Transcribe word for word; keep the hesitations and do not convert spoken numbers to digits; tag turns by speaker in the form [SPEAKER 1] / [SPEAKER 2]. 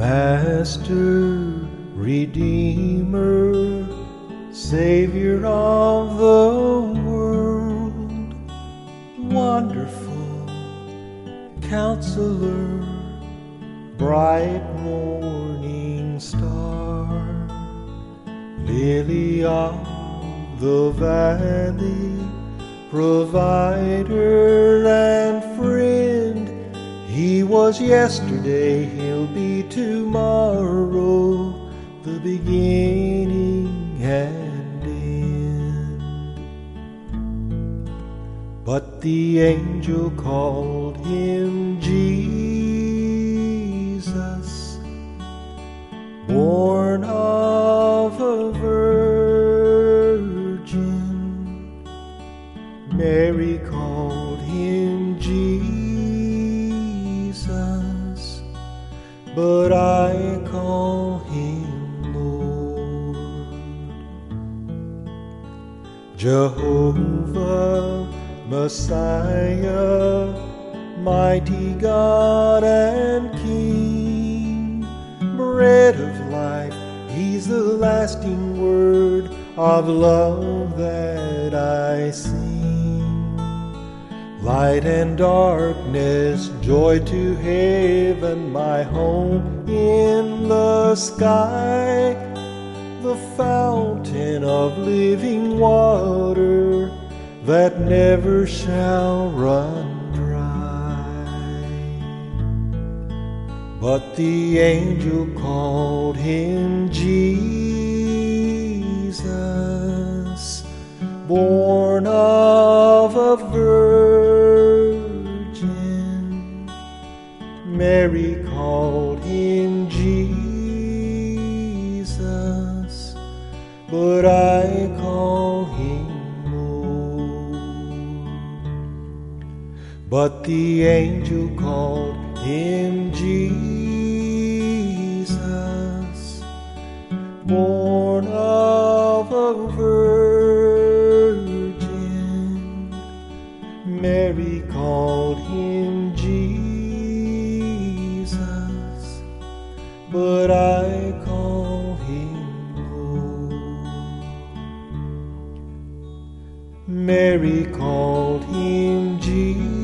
[SPEAKER 1] Master, Redeemer, Savior of the world, wonderful Counselor, bright morning star, lily of the valley, provider and friend. He was yesterday, he'll be tomorrow, the beginning and end. But the angel called him Jesus, born of a virgin. Mary called him Jesus, but I call him Lord. Jehovah, Messiah, mighty God and King, bread of life, he's the lasting word of love that I sing. Light and darkness, joy to heaven, my home in the sky, the fountain of living water that never shall run dry. But the angel called him Jesus, born of a virgin. Mary called him Jesus, but I call him Lord. But the angel called him Jesus, born of a virgin. Mary called him Jesus, but I call him Lord. Mary called him Jesus,